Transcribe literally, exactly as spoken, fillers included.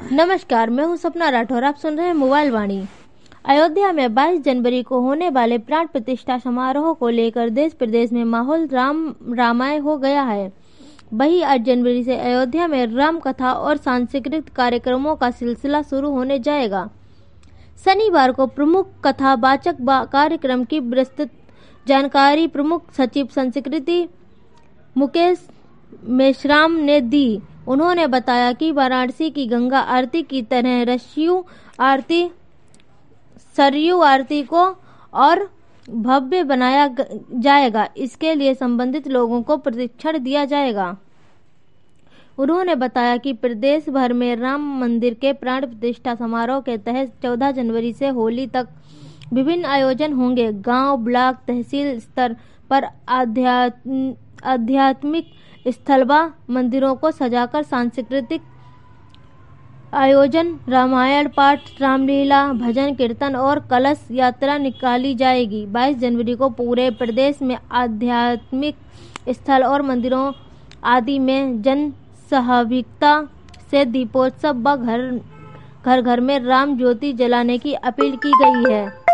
नमस्कार, मैं हूं सपना राठौर। आप सुन रहे हैं मोबाइल वाणी। अयोध्या में बाईस जनवरी को होने वाले प्राण प्रतिष्ठा समारोह को लेकर देश प्रदेश में माहौल राम रामाय हो गया है। वहीं आठ जनवरी से अयोध्या में राम कथा और सांस्कृतिक कार्यक्रमों का सिलसिला शुरू होने जाएगा। शनिवार को प्रमुख कथावाचक कार्यक्रम की विस्तृत जानकारी प्रमुख सचिव संस्कृति मुकेश मेश्राम ने दी। उन्होंने बताया कि वाराणसी की गंगा आरती की तरह रशियू आरती सरयू आरती को और भव्य बनाया जाएगा। इसके लिए संबंधित लोगों को प्रशिक्षण दिया जाएगा। उन्होंने बताया कि प्रदेश भर में राम मंदिर के प्राण प्रतिष्ठा समारोह के तहत चौदह जनवरी से होली तक विभिन्न आयोजन होंगे। गांव, ब्लॉक, तहसील स्तर पर आध्यात्म आध्यात्मिक स्थल व मंदिरों को सजाकर सांस्कृतिक आयोजन, रामायण पाठ, रामलीला, भजन कीर्तन और कलश यात्रा निकाली जाएगी। बाईस जनवरी को पूरे प्रदेश में आध्यात्मिक स्थल और मंदिरों आदि में जन सहभागिता से दीपोत्सव व घर घर घर में राम ज्योति जलाने की अपील की गई है।